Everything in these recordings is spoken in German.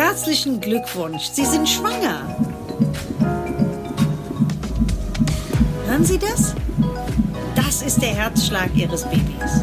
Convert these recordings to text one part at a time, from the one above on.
Herzlichen Glückwunsch, Sie sind schwanger. Hören Sie das? Das ist der Herzschlag Ihres Babys.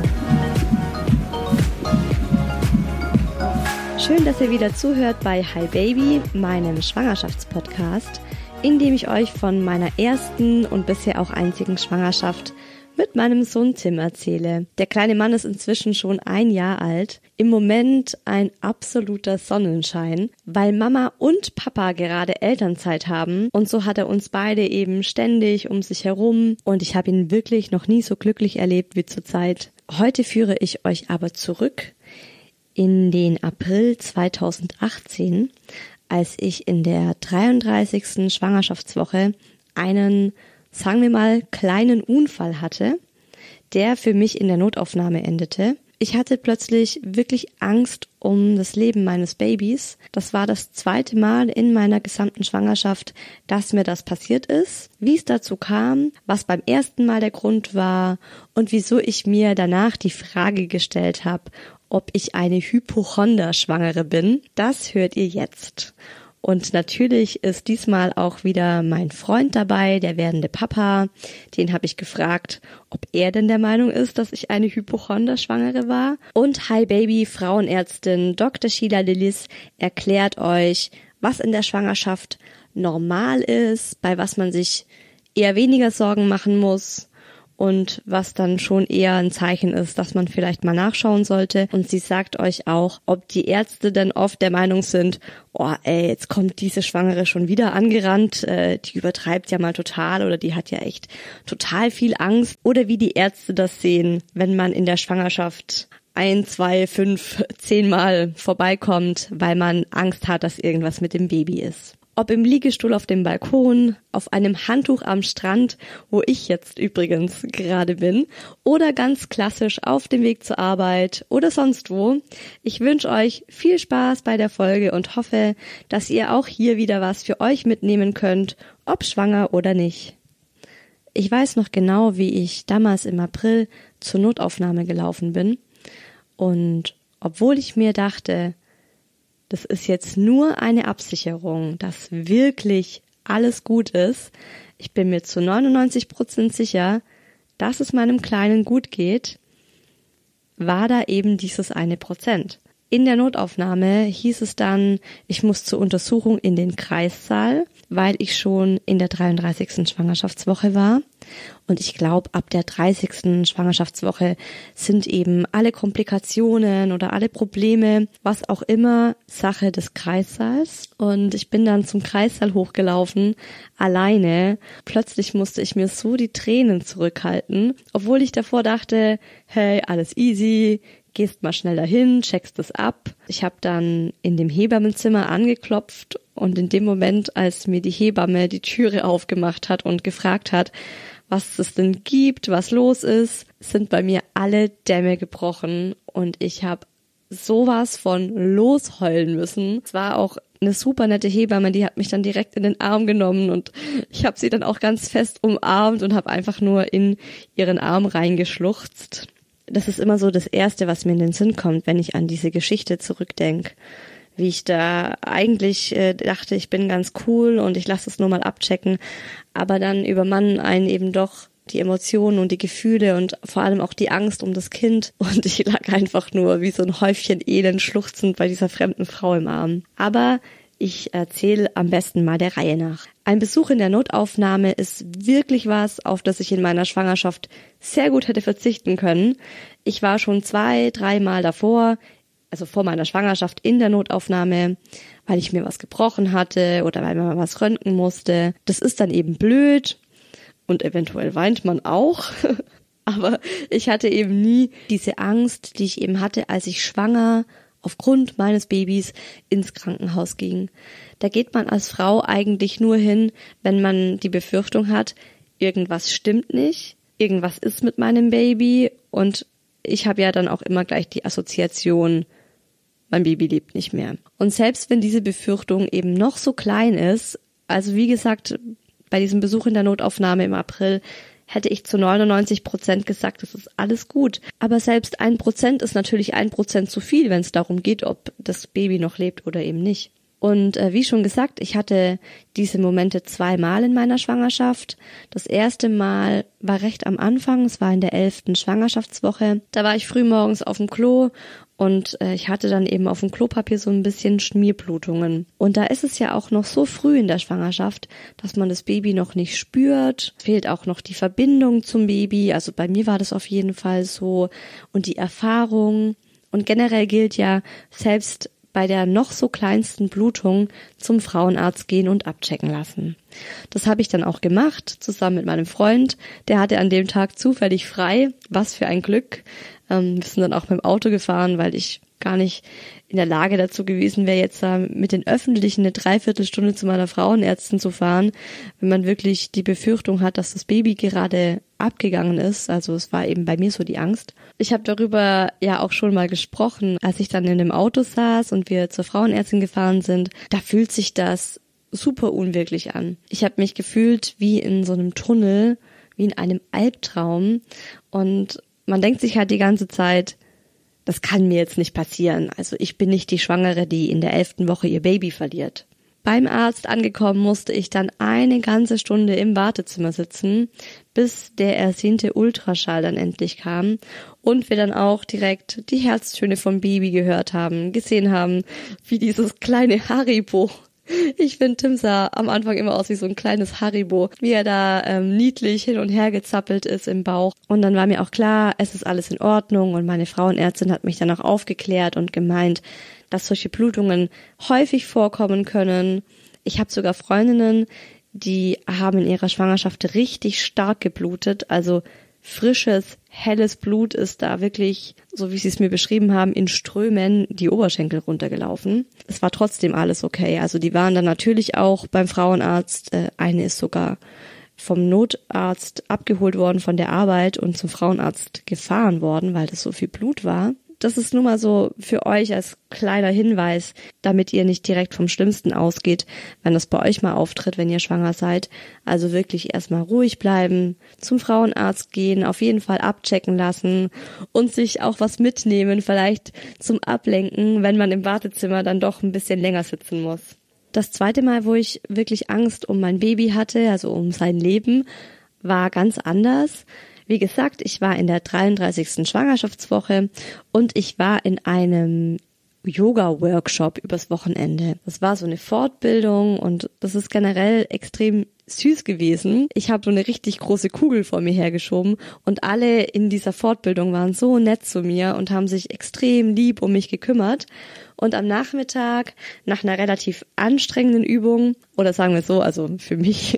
Schön, dass ihr wieder zuhört bei Hi Baby, meinem Schwangerschaftspodcast, in dem ich euch von meiner ersten und bisher auch einzigen Schwangerschaft mit meinem Sohn Tim erzähle. Der kleine Mann ist inzwischen schon 1 Jahr alt. Im Moment ein absoluter Sonnenschein, weil Mama und Papa gerade Elternzeit haben. Und so hat er uns beide eben ständig um sich herum. Und ich habe ihn wirklich noch nie so glücklich erlebt wie zurzeit. Heute führe ich euch aber zurück in den April 2018, als ich in der 33. Schwangerschaftswoche einen, sagen wir mal, kleinen Unfall hatte, der für mich in der Notaufnahme endete. Ich hatte plötzlich wirklich Angst um das Leben meines Babys. Das war das 2. Mal in meiner gesamten Schwangerschaft, dass mir das passiert ist. Wie es dazu kam, was beim ersten Mal der Grund war und wieso ich mir danach die Frage gestellt habe, ob ich eine Hypochonder-Schwangere bin, das hört ihr jetzt. Und natürlich ist diesmal auch wieder mein Freund dabei, der werdende Papa. Den habe ich gefragt, ob er denn der Meinung ist, dass ich eine Hypochonder-Schwangere war. Und Hi Baby, Frauenärztin Dr. Sheila Lillis erklärt euch, was in der Schwangerschaft normal ist, bei was man sich eher weniger Sorgen machen muss und was dann schon eher ein Zeichen ist, dass man vielleicht mal nachschauen sollte. Und sie sagt euch auch, ob die Ärzte denn oft der Meinung sind, oh ey, jetzt kommt diese Schwangere schon wieder angerannt, die übertreibt ja mal total oder die hat ja echt total viel Angst. Oder wie die Ärzte das sehen, wenn man in der Schwangerschaft 1, 2, 5, 10 Mal vorbeikommt, weil man Angst hat, dass irgendwas mit dem Baby ist. Ob im Liegestuhl auf dem Balkon, auf einem Handtuch am Strand, wo ich jetzt übrigens gerade bin, oder ganz klassisch auf dem Weg zur Arbeit oder sonst wo. Ich wünsche euch viel Spaß bei der Folge und hoffe, dass ihr auch hier wieder was für euch mitnehmen könnt, ob schwanger oder nicht. Ich weiß noch genau, wie ich damals im April zur Notaufnahme gelaufen bin und obwohl ich mir dachte, das ist jetzt nur eine Absicherung, dass wirklich alles gut ist. Ich bin mir zu 99% sicher, dass es meinem Kleinen gut geht, war da eben dieses 1%. In der Notaufnahme hieß es dann, ich muss zur Untersuchung in den Kreissaal, weil ich schon in der 33. Schwangerschaftswoche war. Und ich glaube, ab der 30. Schwangerschaftswoche sind eben alle Komplikationen oder alle Probleme, was auch immer, Sache des Kreissaals. Und ich bin dann zum Kreissaal hochgelaufen, alleine. Plötzlich musste ich mir so die Tränen zurückhalten, obwohl ich davor dachte, hey, alles easy, gehst mal schnell dahin, checkst es ab. Ich habe dann in dem Hebammenzimmer angeklopft und in dem Moment, als mir die Hebamme die Türe aufgemacht hat und gefragt hat, was es denn gibt, was los ist, sind bei mir alle Dämme gebrochen und ich habe sowas von losheulen müssen. Es war auch eine super nette Hebamme, die hat mich dann direkt in den Arm genommen und ich habe sie dann auch ganz fest umarmt und habe einfach nur in ihren Arm reingeschluchzt. Das ist immer so das Erste, was mir in den Sinn kommt, wenn ich an diese Geschichte zurückdenke. Wie ich da eigentlich dachte, ich bin ganz cool und ich lasse es nur mal abchecken, aber dann übermannen einen eben doch die Emotionen und die Gefühle und vor allem auch die Angst um das Kind und ich lag einfach nur wie so ein Häufchen Elend schluchzend bei dieser fremden Frau im Arm. Aber ich erzähle am besten mal der Reihe nach. Ein Besuch in der Notaufnahme ist wirklich was, auf das ich in meiner Schwangerschaft sehr gut hätte verzichten können. Ich war schon 2, 3 Mal davor, also vor meiner Schwangerschaft in der Notaufnahme, weil ich mir was gebrochen hatte oder weil man was röntgen musste. Das ist dann eben blöd und eventuell weint man auch. Aber ich hatte eben nie diese Angst, die ich eben hatte, als ich schwanger aufgrund meines Babys ins Krankenhaus ging. Da geht man als Frau eigentlich nur hin, wenn man die Befürchtung hat, irgendwas stimmt nicht, irgendwas ist mit meinem Baby und ich habe ja dann auch immer gleich die Assoziation, mein Baby lebt nicht mehr. Und selbst wenn diese Befürchtung eben noch so klein ist, also wie gesagt, bei diesem Besuch in der Notaufnahme im April hätte ich zu 99% gesagt, das ist alles gut. Aber selbst 1% ist natürlich 1% zu viel, wenn es darum geht, ob das Baby noch lebt oder eben nicht. Und wie schon gesagt, ich hatte diese Momente 2-mal in meiner Schwangerschaft. Das erste Mal war recht am Anfang, es war in der 11. Schwangerschaftswoche. Da war ich frühmorgens auf dem Klo und ich hatte dann eben auf dem Klopapier so ein bisschen Schmierblutungen. Und da ist es ja auch noch so früh in der Schwangerschaft, dass man das Baby noch nicht spürt. Fehlt auch noch die Verbindung zum Baby. Also bei mir war das auf jeden Fall so. Und die Erfahrung. Und generell gilt ja, selbst bei der noch so kleinsten Blutung zum Frauenarzt gehen und abchecken lassen. Das habe ich dann auch gemacht, zusammen mit meinem Freund. Der hatte an dem Tag zufällig frei. Was für ein Glück. Wir sind dann auch mit dem Auto gefahren, weil ich gar nicht in der Lage dazu gewesen wäre, jetzt mit den Öffentlichen eine Dreiviertelstunde zu meiner Frauenärztin zu fahren, wenn man wirklich die Befürchtung hat, dass das Baby gerade abgegangen ist. Also es war eben bei mir so die Angst. Ich habe darüber ja auch schon mal gesprochen, als ich dann in dem Auto saß und wir zur Frauenärztin gefahren sind. Da fühlt sich das super unwirklich an. Ich habe mich gefühlt wie in so einem Tunnel, wie in einem Albtraum, und man denkt sich halt die ganze Zeit, das kann mir jetzt nicht passieren. Also ich bin nicht die Schwangere, die in der 11. Woche ihr Baby verliert. Beim Arzt angekommen musste ich dann eine ganze Stunde im Wartezimmer sitzen, bis der ersehnte Ultraschall dann endlich kam und wir dann auch direkt die Herztöne vom Baby gehört haben, gesehen haben, wie dieses kleine Haribo. Ich finde, Tim sah am Anfang immer aus wie so ein kleines Haribo, wie er da niedlich hin und her gezappelt ist im Bauch. Und dann war mir auch klar, es ist alles in Ordnung, und meine Frauenärztin hat mich dann auch aufgeklärt und gemeint, dass solche Blutungen häufig vorkommen können. Ich habe sogar Freundinnen, die haben in ihrer Schwangerschaft richtig stark geblutet, also frisches, helles Blut ist da wirklich, so wie sie es mir beschrieben haben, in Strömen die Oberschenkel runtergelaufen. Es war trotzdem alles okay. Also die waren dann natürlich auch beim Frauenarzt. Eine ist sogar vom Notarzt abgeholt worden von der Arbeit und zum Frauenarzt gefahren worden, weil das so viel Blut war. Das ist nur mal so für euch als kleiner Hinweis, damit ihr nicht direkt vom Schlimmsten ausgeht, wenn das bei euch mal auftritt, wenn ihr schwanger seid. Also wirklich erstmal ruhig bleiben, zum Frauenarzt gehen, auf jeden Fall abchecken lassen und sich auch was mitnehmen, vielleicht zum Ablenken, wenn man im Wartezimmer dann doch ein bisschen länger sitzen muss. Das zweite Mal, wo ich wirklich Angst um mein Baby hatte, also um sein Leben, war ganz anders. Wie gesagt, ich war in der 33. Schwangerschaftswoche und ich war in einem Yoga-Workshop übers Wochenende. Das war so eine Fortbildung und das ist generell extrem süß gewesen. Ich habe so eine richtig große Kugel vor mir hergeschoben und alle in dieser Fortbildung waren so nett zu mir und haben sich extrem lieb um mich gekümmert. Und am Nachmittag, nach einer relativ anstrengenden Übung, oder sagen wir so, also für mich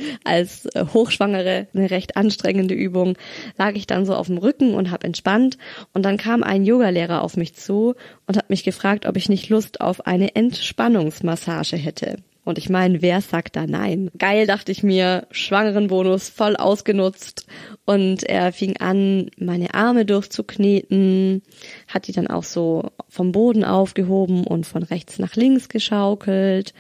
als Hochschwangere eine recht anstrengende Übung, lag ich dann so auf dem Rücken und habe entspannt, und dann kam ein Yogalehrer auf mich zu und hat mich gefragt, ob ich nicht Lust auf eine Entspannungsmassage hätte. Und ich meine, wer sagt da nein? Geil, dachte ich mir, Schwangerenbonus voll ausgenutzt, und er fing an, meine Arme durchzukneten, hat die dann auch so vom Boden aufgehoben und von rechts nach links geschaukelt,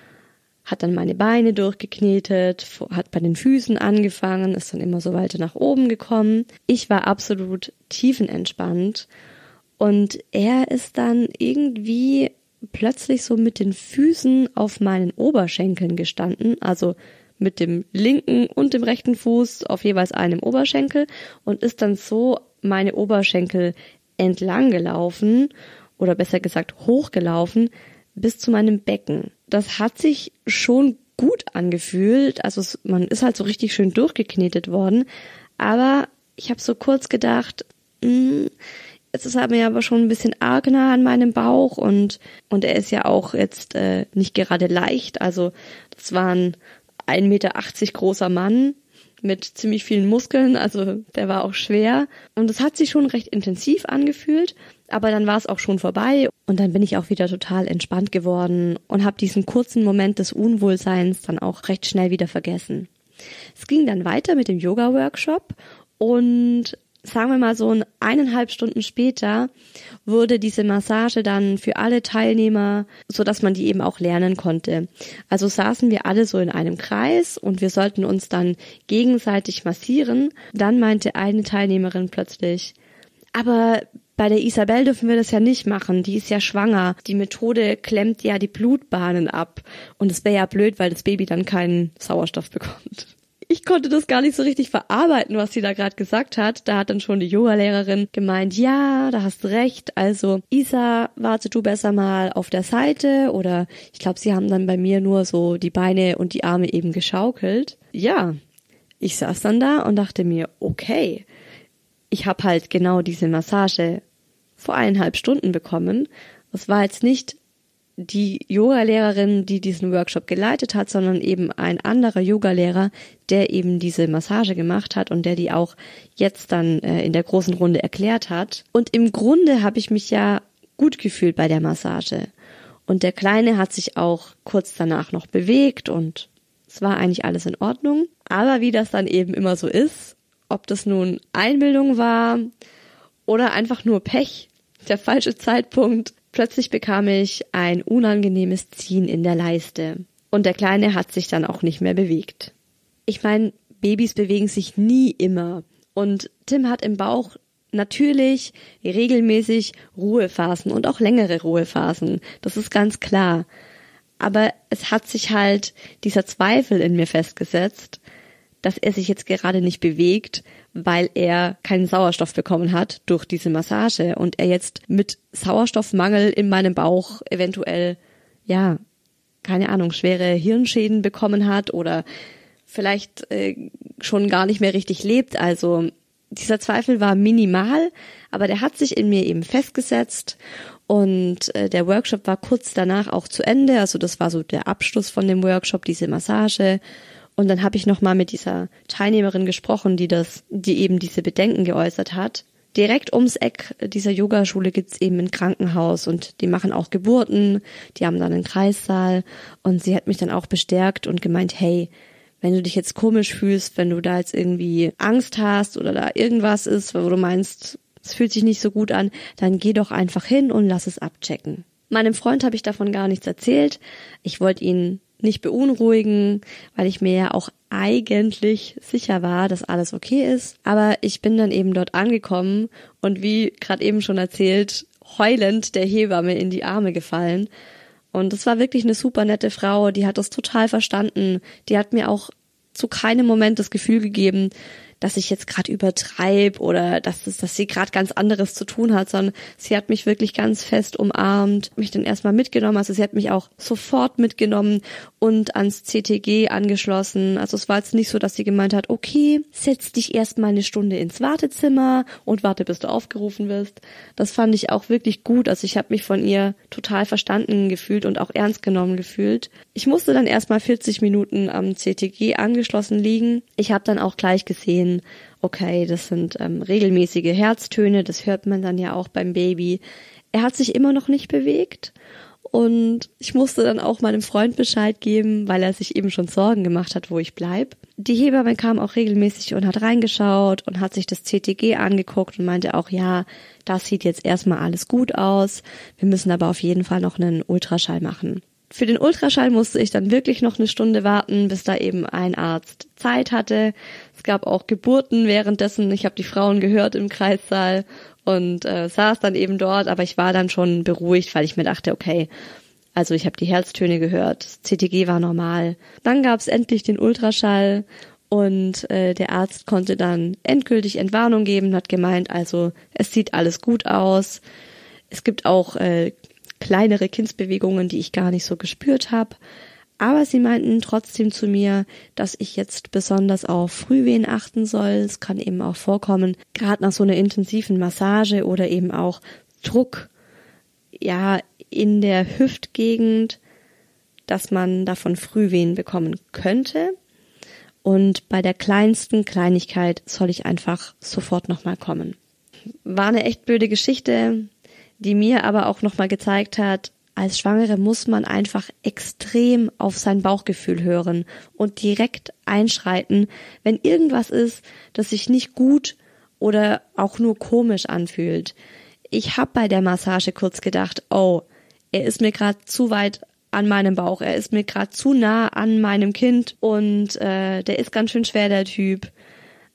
hat dann meine Beine durchgeknetet, hat bei den Füßen angefangen, ist dann immer so weiter nach oben gekommen. Ich war absolut tiefenentspannt und er ist dann irgendwie plötzlich so mit den Füßen auf meinen Oberschenkeln gestanden, also mit dem linken und dem rechten Fuß auf jeweils einem Oberschenkel, und ist dann so meine Oberschenkel entlang gelaufen, oder besser gesagt hochgelaufen, bis zu meinem Becken. Das hat sich schon gut angefühlt, also man ist halt so richtig schön durchgeknetet worden, aber ich habe so kurz gedacht, jetzt ist er mir aber schon ein bisschen arg nah an meinem Bauch, und er ist ja auch jetzt nicht gerade leicht, also das war ein 1,80 Meter großer Mann mit ziemlich vielen Muskeln, also der war auch schwer, und es hat sich schon recht intensiv angefühlt, aber dann war es auch schon vorbei und dann bin ich auch wieder total entspannt geworden und habe diesen kurzen Moment des Unwohlseins dann auch recht schnell wieder vergessen. Es ging dann weiter mit dem Yoga-Workshop und sagen wir mal so 1,5 Stunden später wurde diese Massage dann für alle Teilnehmer, so dass man die eben auch lernen konnte. Also saßen wir alle so in einem Kreis und wir sollten uns dann gegenseitig massieren. Dann meinte eine Teilnehmerin plötzlich, aber Bei der Isabel dürfen wir das ja nicht machen, die ist ja schwanger. Die Methode klemmt ja die Blutbahnen ab und es wäre ja blöd, weil das Baby dann keinen Sauerstoff bekommt. Ich konnte das gar nicht so richtig verarbeiten, was sie da gerade gesagt hat. Da hat dann schon die Yogalehrerin gemeint, ja, da hast du recht. Also Isa, warte du besser mal auf der Seite. Oder ich glaube, sie haben dann bei mir nur so die Beine und die Arme eben geschaukelt. Ja, ich saß dann da und dachte mir, okay, ich habe halt genau diese Massage vor 1,5 Stunden bekommen. Es war jetzt nicht die Yogalehrerin, die diesen Workshop geleitet hat, sondern eben ein anderer Yogalehrer, der eben diese Massage gemacht hat und der die auch jetzt dann in der großen Runde erklärt hat. Und im Grunde habe ich mich ja gut gefühlt bei der Massage. Und der Kleine hat sich auch kurz danach noch bewegt und es war eigentlich alles in Ordnung. Aber wie das dann eben immer so ist, ob das nun Einbildung war oder einfach nur Pech, der falsche Zeitpunkt. Plötzlich bekam ich ein unangenehmes Ziehen in der Leiste und der Kleine hat sich dann auch nicht mehr bewegt. Ich meine, Babys bewegen sich nie immer und Tim hat im Bauch natürlich regelmäßig Ruhephasen und auch längere Ruhephasen, das ist ganz klar. Aber es hat sich halt dieser Zweifel in mir festgesetzt, dass er sich jetzt gerade nicht bewegt, weil er keinen Sauerstoff bekommen hat durch diese Massage und er jetzt mit Sauerstoffmangel in meinem Bauch eventuell, ja, keine Ahnung, schwere Hirnschäden bekommen hat oder vielleicht schon gar nicht mehr richtig lebt. Also dieser Zweifel war minimal, aber der hat sich in mir eben festgesetzt und der Workshop war kurz danach auch zu Ende. Also das war so der Abschluss von dem Workshop, diese Massage. Und dann habe ich nochmal mit dieser Teilnehmerin gesprochen, die eben diese Bedenken geäußert hat. Direkt ums Eck dieser Yogaschule gibt's eben ein Krankenhaus und die machen auch Geburten, die haben dann einen Kreissaal und sie hat mich dann auch bestärkt und gemeint, hey, wenn du dich jetzt komisch fühlst, wenn du da jetzt irgendwie Angst hast oder da irgendwas ist, wo du meinst, es fühlt sich nicht so gut an, dann geh doch einfach hin und lass es abchecken. Meinem Freund habe ich davon gar nichts erzählt. Ich wollte ihn nicht beunruhigen, weil ich mir ja auch eigentlich sicher war, dass alles okay ist. Aber ich bin dann eben dort angekommen und wie gerade eben schon erzählt, heulend der Hebamme in die Arme gefallen. Und das war wirklich eine super nette Frau, die hat das total verstanden. Die hat mir auch zu keinem Moment das Gefühl gegeben, dass ich jetzt gerade übertreibe oder dass sie gerade ganz anderes zu tun hat, sondern sie hat mich wirklich ganz fest umarmt, mich dann erstmal mitgenommen, also sie hat mich auch sofort mitgenommen und ans CTG angeschlossen. Also es war jetzt nicht so, dass sie gemeint hat, okay, setz dich erstmal eine Stunde ins Wartezimmer und warte, bis du aufgerufen wirst. Das fand ich auch wirklich gut, also ich habe mich von ihr total verstanden gefühlt und auch ernst genommen gefühlt. Ich musste dann erstmal 40 Minuten am CTG angeschlossen liegen. Ich habe dann auch gleich gesehen, okay, das sind regelmäßige Herztöne, das hört man dann ja auch beim Baby. Er hat sich immer noch nicht bewegt und ich musste dann auch meinem Freund Bescheid geben, weil er sich eben schon Sorgen gemacht hat, wo ich bleib. Die Hebamme kam auch regelmäßig und hat reingeschaut und hat sich das CTG angeguckt und meinte auch, ja, das sieht jetzt erstmal alles gut aus, wir müssen aber auf jeden Fall noch einen Ultraschall machen. Für den Ultraschall musste ich dann wirklich noch eine Stunde warten, bis da eben ein Arzt Zeit hatte. Es gab auch Geburten währenddessen. Ich habe die Frauen gehört im Kreissaal und saß dann eben dort, aber ich war dann schon beruhigt, weil ich mir dachte, okay, also ich habe die Herztöne gehört, das CTG war normal. Dann gab es endlich den Ultraschall und der Arzt konnte dann endgültig Entwarnung geben, hat gemeint, also es sieht alles gut aus. Es gibt auch kleinere Kindsbewegungen, die ich gar nicht so gespürt habe. Aber sie meinten trotzdem zu mir, dass ich jetzt besonders auf Frühwehen achten soll. Es kann eben auch vorkommen, gerade nach so einer intensiven Massage oder eben auch Druck, ja, in der Hüftgegend, dass man davon Frühwehen bekommen könnte. Und bei der kleinsten Kleinigkeit soll ich einfach sofort nochmal kommen. War eine echt blöde Geschichte, die mir aber auch nochmal gezeigt hat, als Schwangere muss man einfach extrem auf sein Bauchgefühl hören und direkt einschreiten, wenn irgendwas ist, das sich nicht gut oder auch nur komisch anfühlt. Ich habe bei der Massage kurz gedacht, oh, er ist mir gerade zu weit an meinem Bauch, er ist mir gerade zu nah an meinem Kind und der ist ganz schön schwer, der Typ.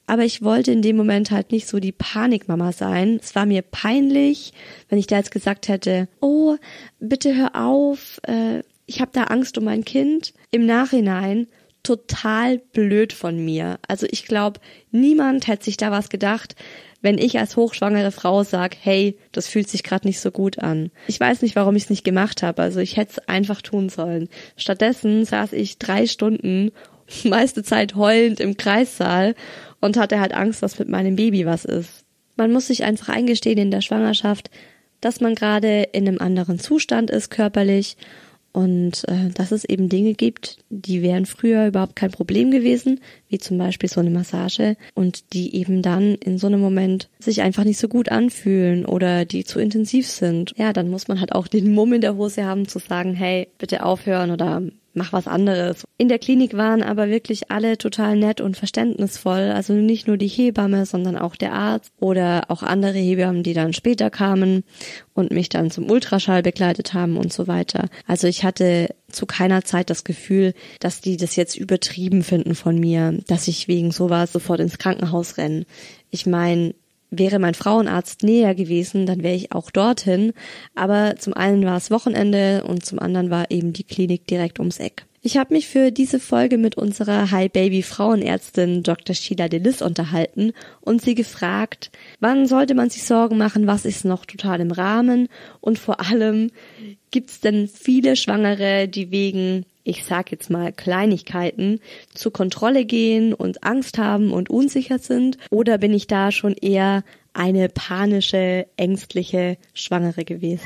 Aber ich wollte in dem Moment halt nicht so die Panikmama sein. Es war mir peinlich, wenn ich da jetzt gesagt hätte, oh, bitte hör auf, ich habe da Angst um mein Kind. Im Nachhinein total blöd von mir. Also ich glaube, niemand hätte sich da was gedacht, wenn ich als hochschwangere Frau sage, hey, das fühlt sich gerade nicht so gut an. Ich weiß nicht, warum ich es nicht gemacht habe. Also ich hätte es einfach tun sollen. Stattdessen saß ich 3 Stunden, meiste Zeit heulend im Kreissaal und hatte halt Angst, dass mit meinem Baby was ist. Man muss sich einfach eingestehen in der Schwangerschaft, dass man gerade in einem anderen Zustand ist körperlich und dass es eben Dinge gibt, die wären früher überhaupt kein Problem gewesen, wie zum Beispiel so eine Massage und die eben dann in so einem Moment sich einfach nicht so gut anfühlen oder die zu intensiv sind. Ja, dann muss man halt auch den Mumm in der Hose haben zu sagen, hey, bitte aufhören oder mach was anderes. In der Klinik waren aber wirklich alle total nett und verständnisvoll. Also nicht nur die Hebamme, sondern auch der Arzt oder auch andere Hebammen, die dann später kamen und mich dann zum Ultraschall begleitet haben und so weiter. Also ich hatte zu keiner Zeit das Gefühl, dass die das jetzt übertrieben finden von mir, dass ich wegen sowas sofort ins Krankenhaus renne. Ich meine, wäre mein Frauenarzt näher gewesen, dann wäre ich auch dorthin. Aber zum einen war es Wochenende und zum anderen war eben die Klinik direkt ums Eck. Ich habe mich für diese Folge mit unserer Hi-Baby-Frauenärztin Dr. Sheila Delis unterhalten und sie gefragt, wann sollte man sich Sorgen machen, was ist noch total im Rahmen und vor allem, gibt's denn viele Schwangere, die wegen, ich sag jetzt mal Kleinigkeiten, zur Kontrolle gehen und Angst haben und unsicher sind? Oder bin ich da schon eher eine panische, ängstliche Schwangere gewesen?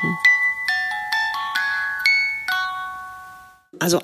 Also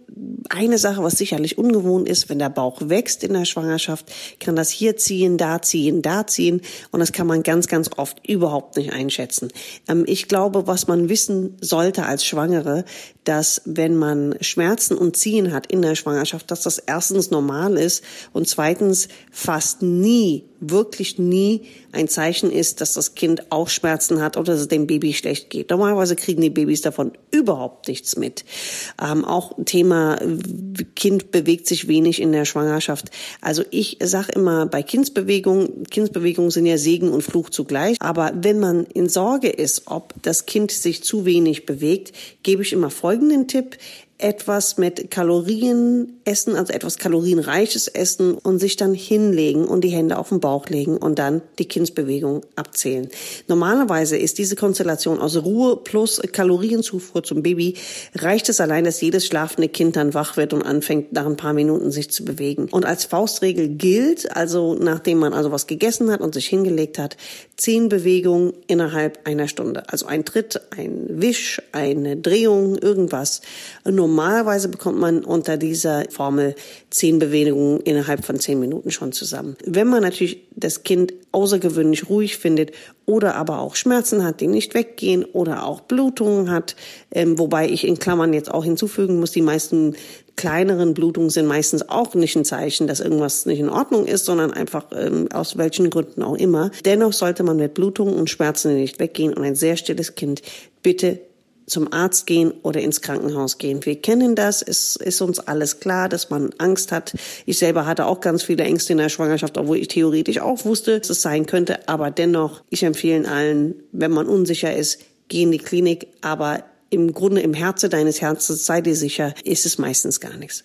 eine Sache, was sicherlich ungewohnt ist, wenn der Bauch wächst in der Schwangerschaft, kann das hier ziehen, da ziehen, da ziehen und das kann man ganz, ganz oft überhaupt nicht einschätzen. Ich glaube, was man wissen sollte als Schwangere, dass wenn man Schmerzen und Ziehen hat in der Schwangerschaft, dass das erstens normal ist und zweitens fast nie, wirklich nie ein Zeichen ist, dass das Kind auch Schmerzen hat oder dass es dem Baby schlecht geht. Normalerweise kriegen die Babys davon überhaupt nichts mit. Auch Thema Kind bewegt sich wenig in der Schwangerschaft. Also ich sage immer bei Kindsbewegungen sind ja Segen und Fluch zugleich. Aber wenn man in Sorge ist, ob das Kind sich zu wenig bewegt, gebe ich immer folgenden Tipp: etwas mit Kalorien essen, also etwas kalorienreiches essen und sich dann hinlegen und die Hände auf den Bauch legen und dann die Kindsbewegung abzählen. Normalerweise ist diese Konstellation aus Ruhe plus Kalorienzufuhr zum Baby, reicht es allein, dass jedes schlafende Kind dann wach wird und anfängt, nach ein paar Minuten sich zu bewegen. Und als Faustregel gilt, also nachdem man also was gegessen hat und sich hingelegt hat, 10 Bewegungen innerhalb einer Stunde. Also ein Tritt, ein Wisch, eine Drehung, irgendwas. Normalerweise bekommt man unter dieser Formel 10 Bewegungen innerhalb von 10 Minuten schon zusammen. Wenn man natürlich das Kind außergewöhnlich ruhig findet oder aber auch Schmerzen hat, die nicht weggehen oder auch Blutungen hat, wobei ich in Klammern jetzt auch hinzufügen muss, die meisten kleineren Blutungen sind meistens auch nicht ein Zeichen, dass irgendwas nicht in Ordnung ist, sondern einfach aus welchen Gründen auch immer. Dennoch sollte man mit Blutungen und Schmerzen nicht weggehen und ein sehr stilles Kind bitte zum Arzt gehen oder ins Krankenhaus gehen. Wir kennen das, es ist uns alles klar, dass man Angst hat. Ich selber hatte auch ganz viele Ängste in der Schwangerschaft, obwohl ich theoretisch auch wusste, dass es sein könnte. Aber dennoch, ich empfehle allen, wenn man unsicher ist, geh in die Klinik. Aber im Grunde im Herzen deines Herzens, sei dir sicher, ist es meistens gar nichts.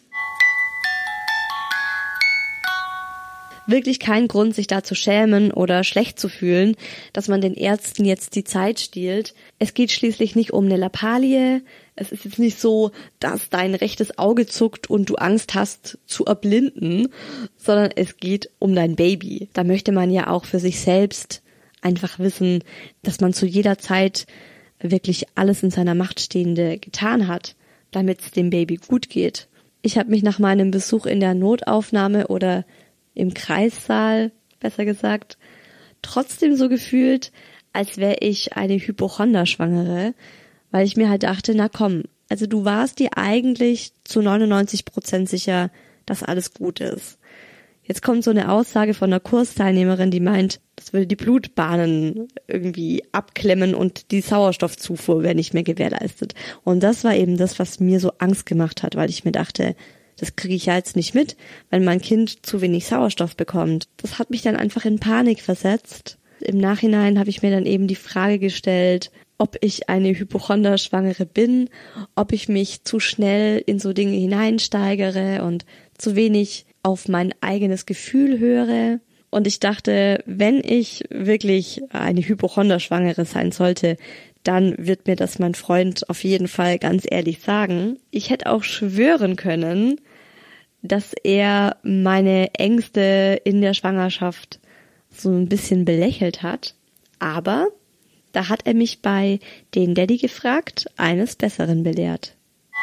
Wirklich kein Grund, sich da zu schämen oder schlecht zu fühlen, dass man den Ärzten jetzt die Zeit stiehlt. Es geht schließlich nicht um eine Lappalie. Es ist jetzt nicht so, dass dein rechtes Auge zuckt und du Angst hast zu erblinden, sondern es geht um dein Baby. Da möchte man ja auch für sich selbst einfach wissen, dass man zu jeder Zeit wirklich alles in seiner Macht Stehende getan hat, damit es dem Baby gut geht. Ich habe mich nach meinem Besuch in der Notaufnahme oder im Kreissaal, besser gesagt, trotzdem so gefühlt, als wäre ich eine Hypochonder-Schwangere, weil ich mir halt dachte, na komm, also du warst dir eigentlich zu 99% sicher, dass alles gut ist. Jetzt kommt so eine Aussage von einer Kursteilnehmerin, die meint, das würde die Blutbahnen irgendwie abklemmen und die Sauerstoffzufuhr wäre nicht mehr gewährleistet. Und das war eben das, was mir so Angst gemacht hat, weil ich mir dachte, das kriege ich ja jetzt nicht mit, wenn mein Kind zu wenig Sauerstoff bekommt. Das hat mich dann einfach in Panik versetzt. Im Nachhinein habe ich mir dann eben die Frage gestellt, ob ich eine Hypochonder-Schwangere bin, ob ich mich zu schnell in so Dinge hineinsteigere und zu wenig auf mein eigenes Gefühl höre. Und ich dachte, wenn ich wirklich eine Hypochonder-Schwangere sein sollte, dann wird mir das mein Freund auf jeden Fall ganz ehrlich sagen. Ich hätte auch schwören können, dass er meine Ängste in der Schwangerschaft so ein bisschen belächelt hat. Aber da hat er mich bei den Daddy gefragt, eines Besseren belehrt.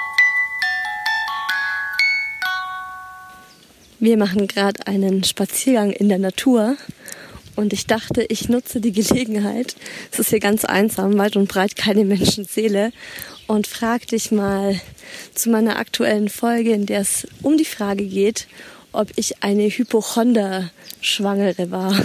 Wir machen gerade einen Spaziergang in der Natur und ich dachte, ich nutze die Gelegenheit, es ist hier ganz einsam, weit und breit keine Menschenseele, und frag dich mal zu meiner aktuellen Folge, in der es um die Frage geht, ob ich eine Hypochonder-Schwangere war.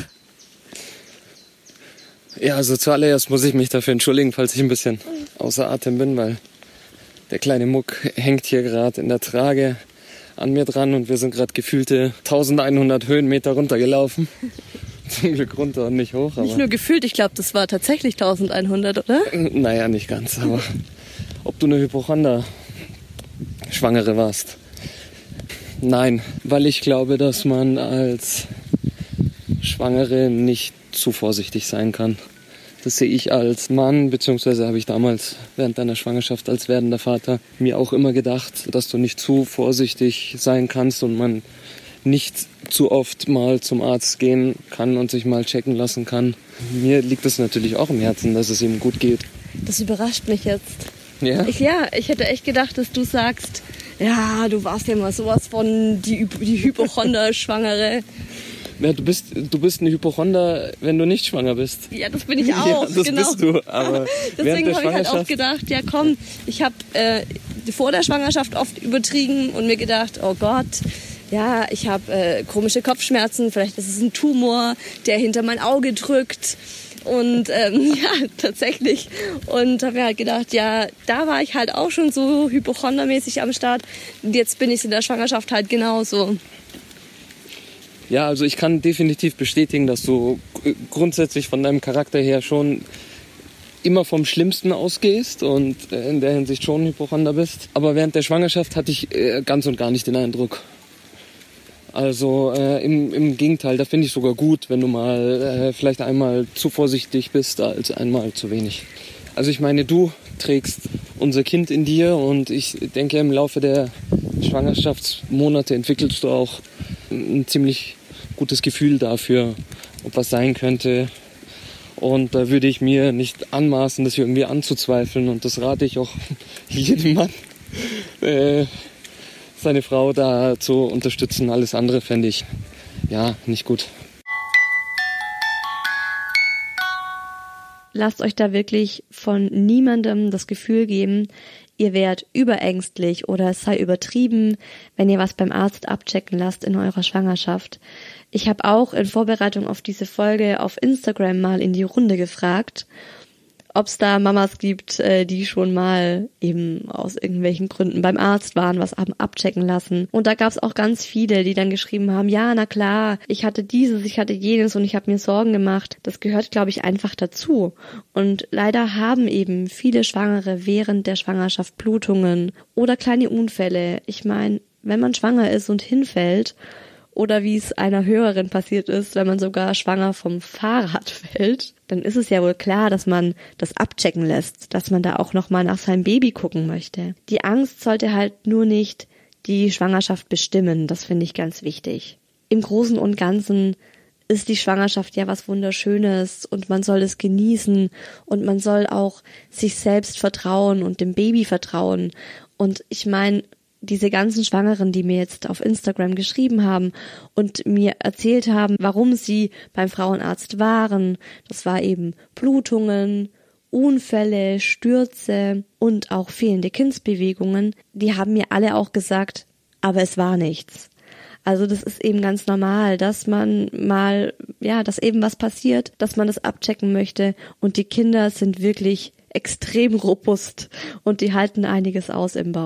Ja, also zuallererst muss ich mich dafür entschuldigen, falls ich ein bisschen außer Atem bin, weil der kleine Muck hängt hier gerade in der Trage an mir dran und wir sind gerade gefühlte 1100 Höhenmeter runtergelaufen. Zum Glück runter und nicht hoch. Aber nicht nur gefühlt, ich glaube, das war tatsächlich 1100, oder? Naja, nicht ganz, aber ob du eine Hypochonder-Schwangere warst? Nein, weil ich glaube, dass man als Schwangere nicht zu vorsichtig sein kann. Das sehe ich als Mann, beziehungsweise habe ich damals während deiner Schwangerschaft als werdender Vater mir auch immer gedacht, dass du nicht zu vorsichtig sein kannst und man nicht zu oft mal zum Arzt gehen kann und sich mal checken lassen kann. Mir liegt es natürlich auch im Herzen, dass es ihm gut geht. Das überrascht mich jetzt. Ja? Ich hätte echt gedacht, dass du sagst, ja, du warst ja mal sowas von die Hypochonder-Schwangere. Ja, du bist eine Hypochonder, wenn du nicht schwanger bist. Ja, das bin ich auch. Ja, das genau. bist du. Aber deswegen habe ich halt auch gedacht, ja komm, ich habe vor der Schwangerschaft oft übertrieben und mir gedacht, oh Gott, ja, ich habe komische Kopfschmerzen, vielleicht ist es ein Tumor, der hinter mein Auge drückt. Und ja, tatsächlich. Und habe mir halt gedacht, ja, da war ich halt auch schon so hypochondermäßig am Start. Und jetzt bin ich in der Schwangerschaft halt genauso. Ja, also ich kann definitiv bestätigen, dass du grundsätzlich von deinem Charakter her schon immer vom Schlimmsten ausgehst und in der Hinsicht schon Hypochonder bist. Aber während der Schwangerschaft hatte ich ganz und gar nicht den Eindruck. Also im Gegenteil, da finde ich sogar gut, wenn du mal vielleicht einmal zu vorsichtig bist als einmal zu wenig. Also ich meine, du trägst unser Kind in dir und ich denke, im Laufe der Schwangerschaftsmonate entwickelst du auch ein ziemlich gutes Gefühl dafür, ob was sein könnte. Und da würde ich mir nicht anmaßen, das irgendwie anzuzweifeln. Und das rate ich auch jedem Mann, seine Frau da zu unterstützen. Alles andere fände ich, ja, nicht gut. Lasst euch da wirklich von niemandem das Gefühl geben, ihr wärt überängstlich oder es sei übertrieben, wenn ihr was beim Arzt abchecken lasst in eurer Schwangerschaft. Ich habe auch in Vorbereitung auf diese Folge auf Instagram mal in die Runde gefragt, ob es da Mamas gibt, die schon mal eben aus irgendwelchen Gründen beim Arzt waren, was haben abchecken lassen. Und da gab es auch ganz viele, die dann geschrieben haben, ja, na klar, ich hatte dieses, ich hatte jenes und ich habe mir Sorgen gemacht. Das gehört, glaube ich, einfach dazu. Und leider haben eben viele Schwangere während der Schwangerschaft Blutungen oder kleine Unfälle. Ich meine, wenn man schwanger ist und hinfällt, oder wie es einer Hörerin passiert ist, wenn man sogar schwanger vom Fahrrad fällt, dann ist es ja wohl klar, dass man das abchecken lässt, dass man da auch nochmal nach seinem Baby gucken möchte. Die Angst sollte halt nur nicht die Schwangerschaft bestimmen, das finde ich ganz wichtig. Im Großen und Ganzen ist die Schwangerschaft ja was Wunderschönes und man soll es genießen und man soll auch sich selbst vertrauen und dem Baby vertrauen. Und ich meine, diese ganzen Schwangeren, die mir jetzt auf Instagram geschrieben haben und mir erzählt haben, warum sie beim Frauenarzt waren. Das war eben Blutungen, Unfälle, Stürze und auch fehlende Kindsbewegungen. Die haben mir alle auch gesagt, aber es war nichts. Also das ist eben ganz normal, dass man mal, ja, dass eben was passiert, dass man das abchecken möchte und die Kinder sind wirklich extrem robust und die halten einiges aus im Bauch.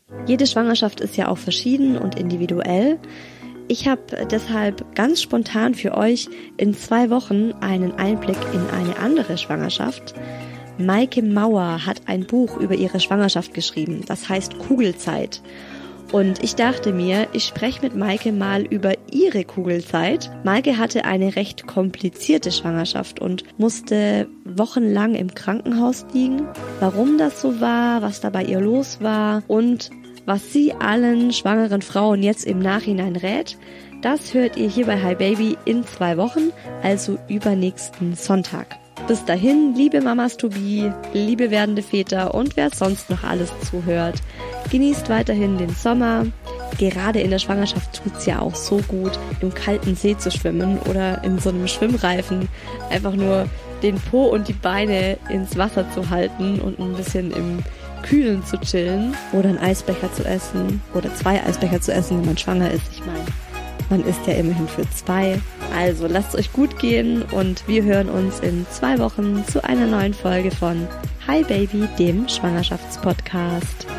Jede Schwangerschaft ist ja auch verschieden und individuell. Ich habe deshalb ganz spontan für euch in 2 Wochen einen Einblick in eine andere Schwangerschaft. Maike Mauer hat ein Buch über ihre Schwangerschaft geschrieben, das heißt Kugelzeit. Und ich dachte mir, ich spreche mit Maike mal über ihre Kugelzeit. Maike hatte eine recht komplizierte Schwangerschaft und musste wochenlang im Krankenhaus liegen. Warum das so war, was da bei ihr los war und was sie allen schwangeren Frauen jetzt im Nachhinein rät, das hört ihr hier bei Hi Baby in 2 Wochen, also übernächsten Sonntag. Bis dahin, liebe Mamas to be, liebe werdende Väter und wer sonst noch alles zuhört, genießt weiterhin den Sommer. Gerade in der Schwangerschaft tut's ja auch so gut, im kalten See zu schwimmen oder in so einem Schwimmreifen einfach nur den Po und die Beine ins Wasser zu halten und ein bisschen im Kühlen zu chillen oder einen Eisbecher zu essen oder 2 Eisbecher zu essen, wenn man schwanger ist. Ich meine, man isst ja immerhin für 2. Also lasst es euch gut gehen und wir hören uns in 2 Wochen zu einer neuen Folge von Hi Baby, dem Schwangerschaftspodcast.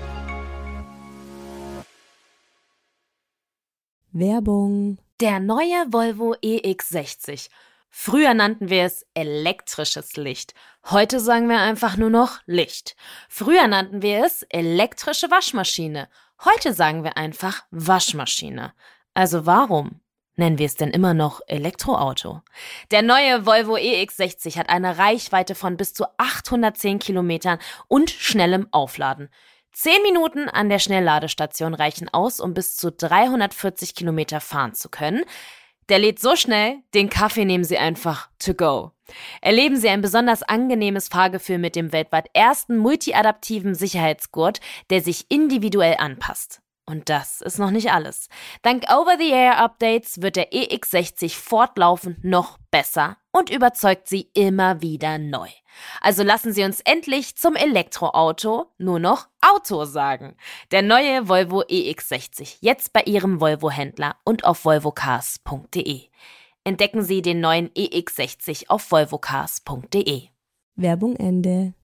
Werbung. Der neue Volvo EX60. Früher nannten wir es elektrisches Licht. Heute sagen wir einfach nur noch Licht. Früher nannten wir es elektrische Waschmaschine. Heute sagen wir einfach Waschmaschine. Also warum nennen wir es denn immer noch Elektroauto? Der neue Volvo EX60 hat eine Reichweite von bis zu 810 Kilometern und schnellem Aufladen. 10 Minuten an der Schnellladestation reichen aus, um bis zu 340 Kilometer fahren zu können. Der lädt so schnell, den Kaffee nehmen Sie einfach to go. Erleben Sie ein besonders angenehmes Fahrgefühl mit dem weltweit ersten multiadaptiven Sicherheitsgurt, der sich individuell anpasst. Und das ist noch nicht alles. Dank Over-the-Air-Updates wird der EX60 fortlaufend noch besser und überzeugt Sie immer wieder neu. Also lassen Sie uns endlich zum Elektroauto nur noch Auto sagen. Der neue Volvo EX60, jetzt bei Ihrem Volvo-Händler und auf volvocars.de. Entdecken Sie den neuen EX60 auf volvocars.de. Werbung Ende.